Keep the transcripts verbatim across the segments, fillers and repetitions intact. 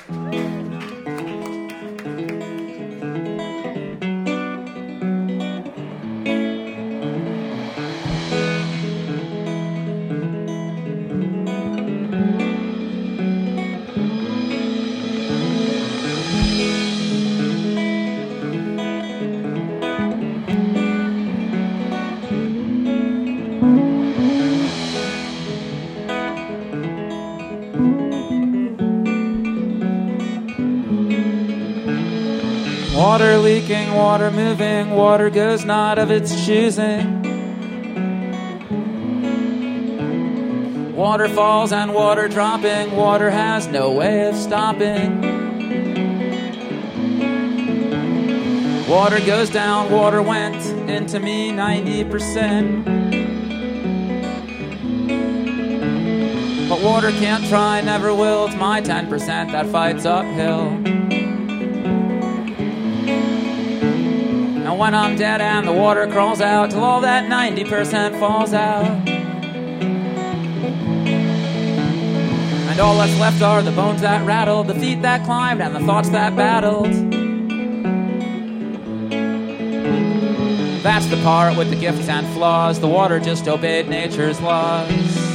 Water leaking, water moving, water goes not of its choosing. Water falls and water dropping, water has no way of stopping. Water goes down, water went into me ninety percent. But water can't try, never will, it's my ten percent that fights uphill. And when I'm dead and the water crawls out, till all that ninety percent falls out. And all that's left are the bones that rattled, the feet that climbed, and the thoughts that battled. That's the part with the gifts and flaws, the water just obeyed nature's laws.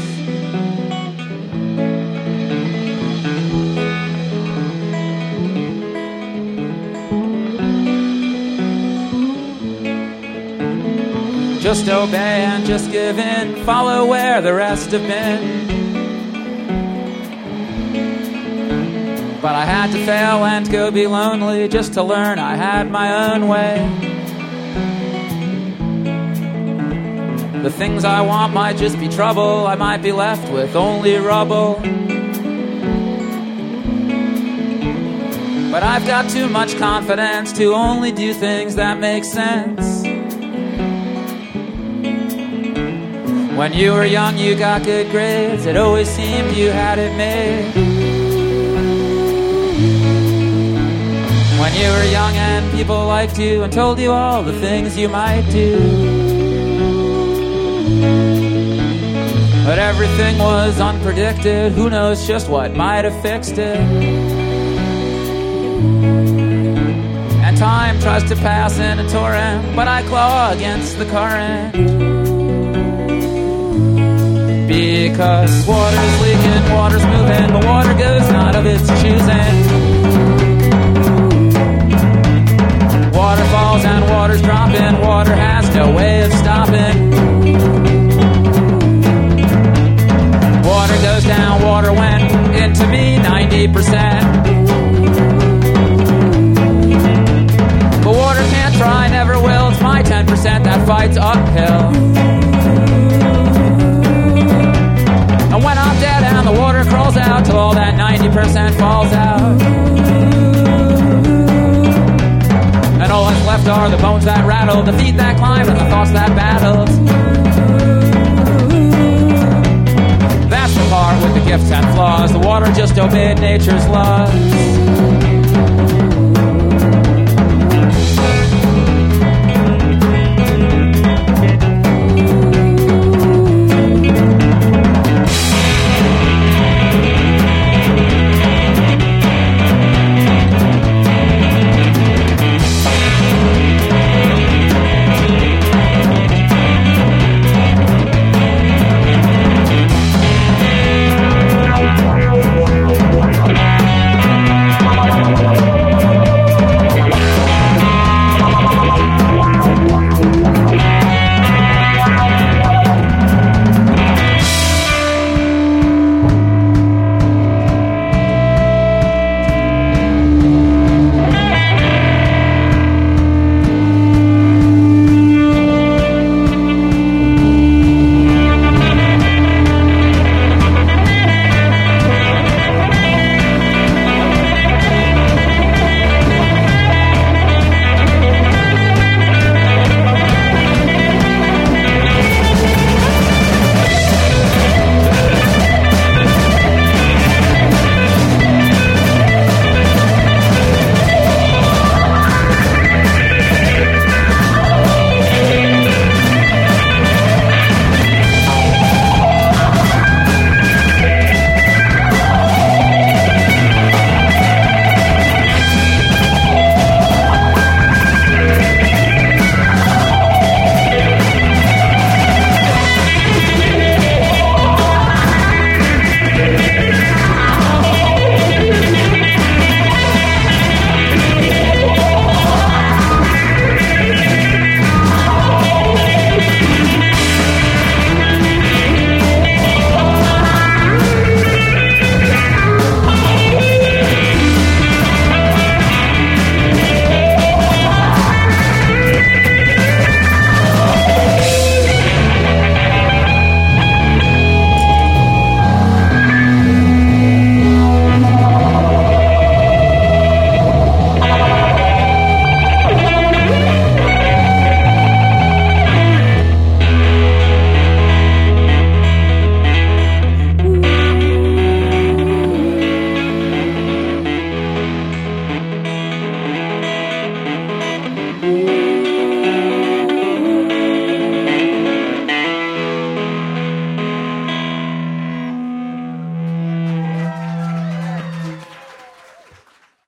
Just obey and just give in, follow where the rest have been. But I had to fail and go be lonely just to learn I had my own way. The things I want might just be trouble, I might be left with only rubble. But I've got too much confidence to only do things that make sense. When you were young, you got good grades. It always seemed you had it made. When you were young and people liked you and told you all the things you might do. But everything was unpredicted. Who knows just what might have fixed it. And time tries to pass in a torrent, but I claw against the current. Because water's leaking, water's moving, but water goes not of its choosing. Water falls and water's dropping, water has no way of stopping. Water goes down, water went into me ninety percent. But water can't try, never will, it's my ten percent that fights uphill. And when I'm dead and the water crawls out, till all that ninety percent falls out. And all that's left are the bones that rattled, the feet that climbed, and the thoughts that battled. That's the part with the gifts and flaws, the water just obeyed nature's laws.